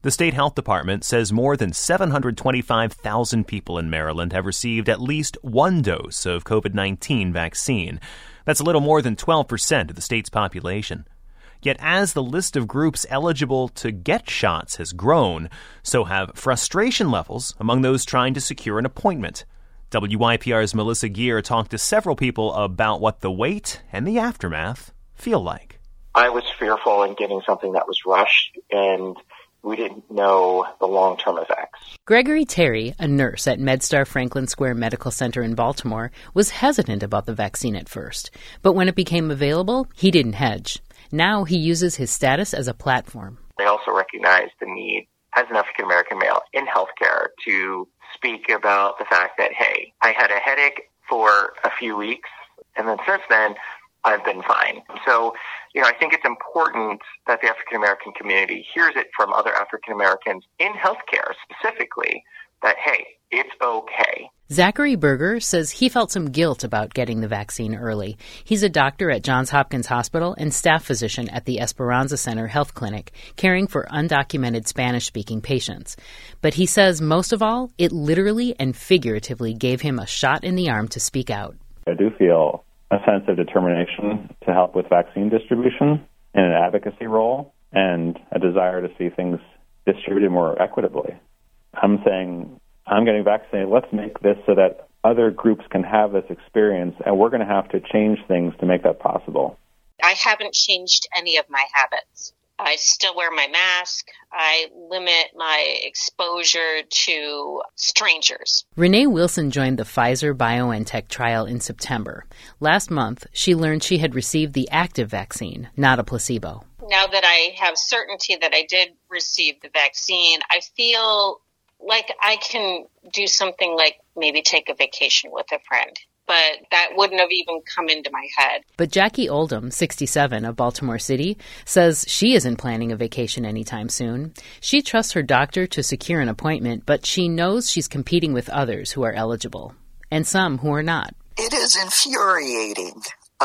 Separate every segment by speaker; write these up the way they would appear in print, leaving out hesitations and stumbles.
Speaker 1: The state health department says more than 725,000 people in Maryland have received at least one dose of COVID-19 vaccine. That's a little more than 12% of the state's population. Yet as the list of groups eligible to get shots has grown, so have frustration levels among those trying to secure an appointment. WYPR's Melissa Geer talked to several people about what the wait and the aftermath feel like.
Speaker 2: I was fearful in getting something that was rushed, and we didn't know the long-term effects.
Speaker 3: Gregory Terry, a nurse at MedStar Franklin Square Medical Center in Baltimore, was hesitant about the vaccine at first. But when it became available, he didn't hedge. Now he uses his status as a platform.
Speaker 2: They also recognize the need as an African-American male in healthcare to speak about the fact that, hey, I had a headache for a few weeks, and then since then, I've been fine. So, I think it's important that the African-American community hears it from other African-Americans in healthcare specifically that, hey, it's okay.
Speaker 3: Zachary Berger says he felt some guilt about getting the vaccine early. He's a doctor at Johns Hopkins Hospital and staff physician at the Esperanza Center Health Clinic, caring for undocumented Spanish-speaking patients. But he says most of all, it literally and figuratively gave him a shot in the arm to speak out.
Speaker 4: I do feel a sense of determination to help with vaccine distribution and an advocacy role and a desire to see things distributed more equitably. I'm saying, I'm getting vaccinated. Let's make this so that other groups can have this experience, and we're going to have to change things to make that possible.
Speaker 5: I haven't changed any of my habits. I still wear my mask. I limit my exposure to strangers.
Speaker 3: Renee Wilson joined the Pfizer-BioNTech trial in September. Last month, she learned she had received the active vaccine, not a placebo.
Speaker 5: Now that I have certainty that I did receive the vaccine, I feel like I can do something like maybe take a vacation with a friend. But that wouldn't have even come into my head.
Speaker 3: But Jackie Oldham, 67, of Baltimore City, says she isn't planning a vacation anytime soon. She trusts her doctor to secure an appointment, but she knows she's competing with others who are eligible, and some who are not.
Speaker 6: It is infuriating.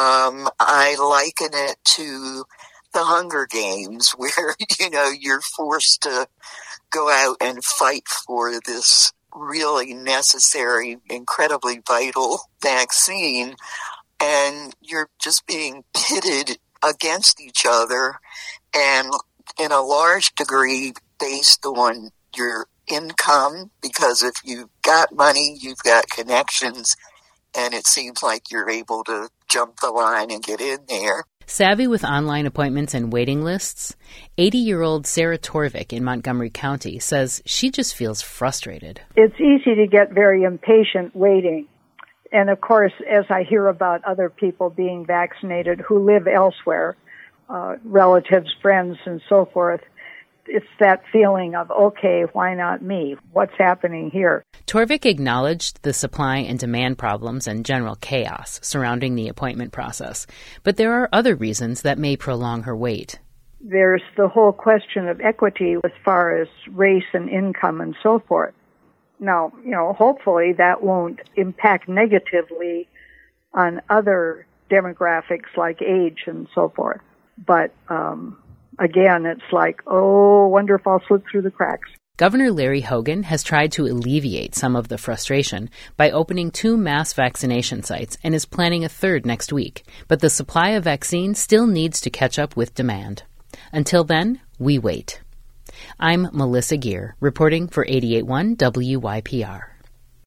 Speaker 6: I liken it to the Hunger Games, where, you're forced to go out and fight for this really necessary, incredibly vital vaccine, and you're just being pitted against each other, and in a large degree based on your income, because if you've got money, you've got connections, and it seems like you're able to jump the line and get in there.
Speaker 3: Savvy with online appointments and waiting lists, 80-year-old Sarah Torvik in Montgomery County says she just feels frustrated.
Speaker 7: It's easy to get very impatient waiting. And of course, as I hear about other people being vaccinated who live elsewhere, relatives, friends, and so forth, it's that feeling of, okay, why not me? What's happening here?
Speaker 3: Torvik acknowledged the supply and demand problems and general chaos surrounding the appointment process. But there are other reasons that may prolong her wait.
Speaker 7: There's the whole question of equity as far as race and income and so forth. Now, hopefully that won't impact negatively on other demographics like age and so forth. But, again, it's like, wonder if I'll slip through the cracks.
Speaker 3: Governor Larry Hogan has tried to alleviate some of the frustration by opening 2 mass vaccination sites and is planning a 3rd next week. But the supply of vaccine still needs to catch up with demand. Until then, we wait. I'm Melissa Geer, reporting for 88.1 WYPR.